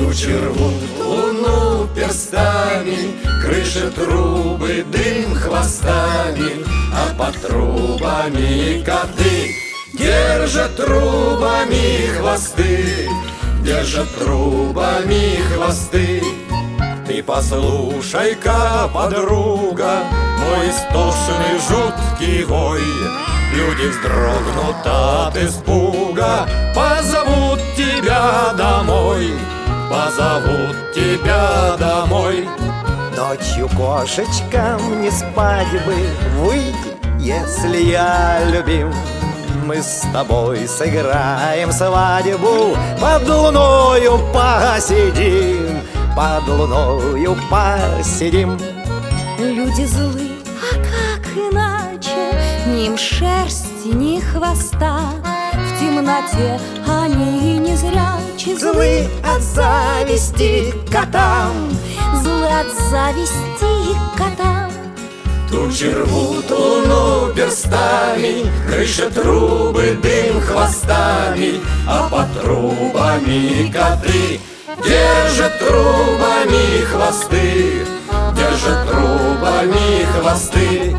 Тучи рвут луну перстами, крыши трубы, дым хвостами, а под трубами коты держат трубами хвосты, держат трубами хвосты. Ты послушай-ка, подруга, мой истошный жуткий вой. Люди вздрогнут от испуга, позовут тебя домой, позовут тебя домой. Ночью кошечкам не спать бы, выйди, если я любим. Мы с тобой сыграем свадьбу, под луною посидим, под луною посидим. Люди злы, а как иначе? Ни им шерсти, ни хвоста. В темноте они не зрячи, Злы от зависти к котам, злы от зависти к котам. Тучи рвут луну перстами, крыши трубы, дым хвостами, а под трубами коты держат трубами хвосты, держат трубами хвосты.